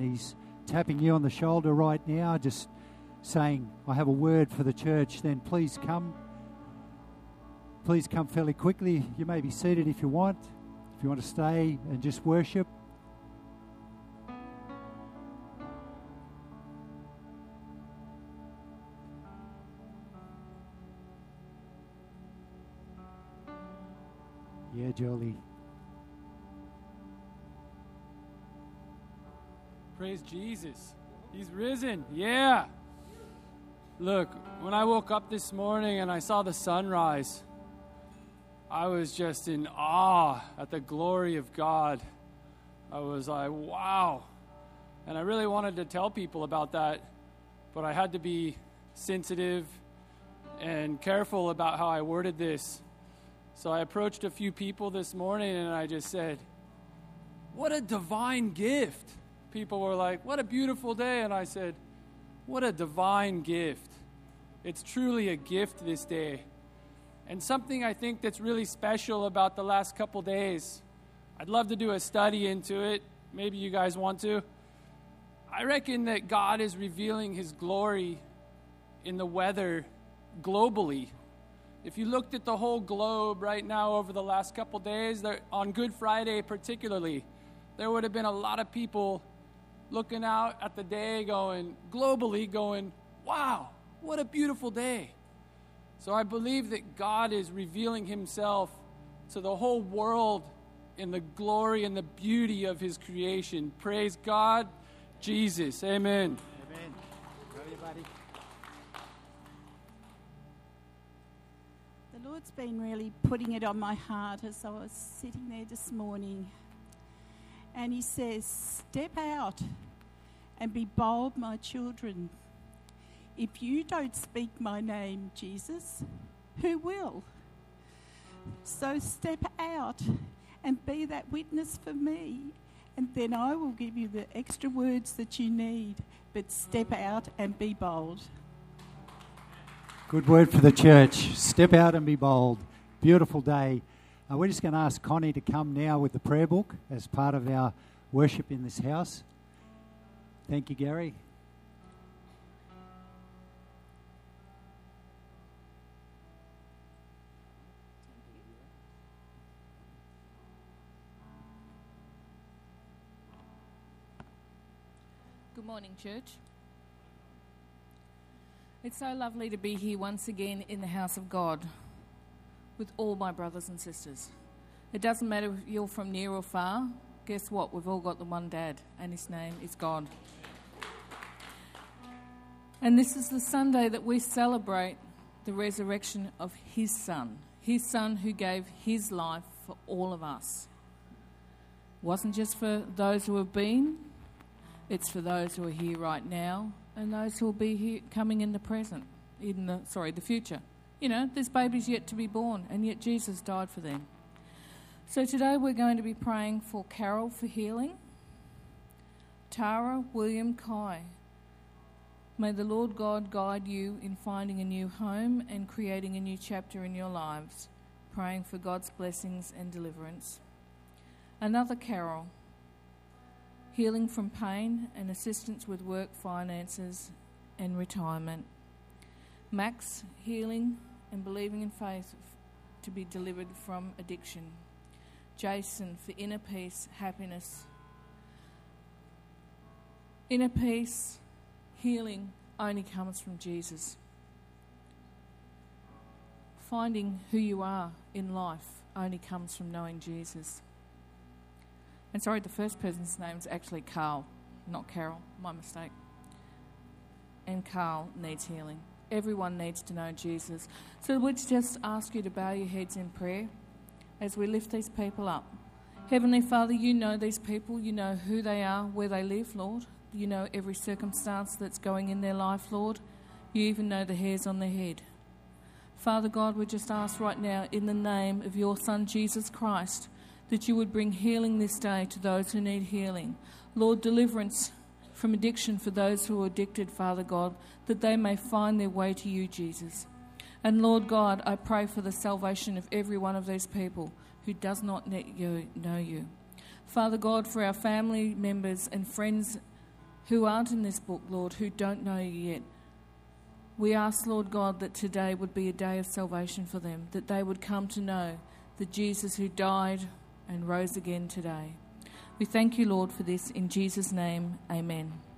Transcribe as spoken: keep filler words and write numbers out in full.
he's tapping you on the shoulder right now, just saying, I have a word for the church, then please come. Please come fairly quickly. You may be seated if you want. If you want to stay and just worship. Yeah, Jolie. Praise Jesus. He's risen. Yeah. Look, when I woke up this morning and I saw the sunrise, I was just in awe at the glory of God. I was like, wow. And I really wanted to tell people about that, but I had to be sensitive and careful about how I worded this. So I approached a few people this morning and I just said, what a divine gift. People were like, what a beautiful day. And I said, what a divine gift. It's truly a gift this day. And something I think that's really special about the last couple days, I'd love to do a study into it. Maybe you guys want to. I reckon that God is revealing his glory in the weather globally. If you looked at the whole globe right now over the last couple days, there, on Good Friday particularly, there would have been a lot of people looking out at the day going, globally going, wow, what a beautiful day. So I believe that God is revealing himself to the whole world in the glory and the beauty of his creation. Praise God, Jesus. Amen. Amen. Love you, buddy. The Lord's been really putting it on my heart as I was sitting there this morning. And he says, step out and be bold, my children. If you don't speak my name, Jesus, who will? So step out and be that witness for me, and then I will give you the extra words that you need. But step out and be bold. Good word for the church. Step out and be bold. Beautiful day. Uh, we're just going to ask Connie to come now with the prayer book as part of our worship in this house. Thank you, Gary. Good morning, church. It's so lovely to be here once again in the house of God with all my brothers and sisters. It doesn't matter if you're from near or far. Guess what? We've all got the one dad, and his name is God. And this is the Sunday that we celebrate the resurrection of his son, his son who gave his life for all of us. It wasn't just for those who have been, it's for those who are here right now and those who will be here coming in the present, in the, sorry, the future. You know, there's babies yet to be born, and yet Jesus died for them. So today we're going to be praying for Carol for healing, Tara, William, Kai. May the Lord God guide you in finding a new home and creating a new chapter in your lives, praying for God's blessings and deliverance. Another Carol, healing from pain and assistance with work, finances and retirement. Max, healing and believing in faith to be delivered from addiction. Jason, for inner peace, happiness. Inner peace, healing only comes from Jesus. Finding who you are in life only comes from knowing Jesus. And sorry, the first person's name is actually Carl, not Carol. My mistake. And Carl needs healing. Everyone needs to know Jesus. So we'd just ask you to bow your heads in prayer as we lift these people up. Heavenly Father, you know these people. You know who they are, where they live, Lord. You know every circumstance that's going in their life, Lord. You even know the hairs on their head. Father God, we just ask right now in the name of your Son, Jesus Christ, that you would bring healing this day to those who need healing. Lord, deliverance from addiction for those who are addicted, Father God, that they may find their way to you, Jesus. And Lord God, I pray for the salvation of every one of these people who does not know you. Father God, for our family members and friends who aren't in this book, Lord, who don't know you yet. We ask, Lord God, that today would be a day of salvation for them, that they would come to know the Jesus who died and rose again today. We thank you, Lord, for this. In Jesus' name, amen.